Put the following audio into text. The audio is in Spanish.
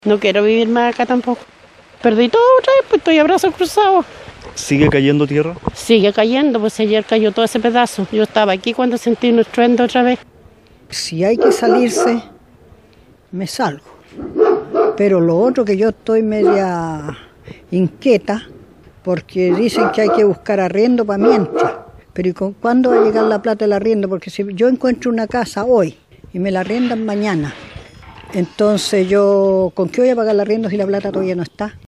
No quiero vivir más acá tampoco. Perdí todo otra vez, pues estoy a brazos cruzados. ¿Sigue cayendo tierra? Sigue cayendo, pues ayer cayó todo ese pedazo. Yo estaba aquí cuando sentí un estruendo otra vez. Si hay que salirse, me salgo. Pero lo otro que yo estoy media inquieta, porque dicen que hay que buscar arriendo para mientras. Pero ¿y cuándo va a llegar la plata del arriendo? Porque si yo encuentro una casa hoy y me la arriendan mañana, entonces yo, ¿con qué voy a pagar el arriendo si la plata todavía no está?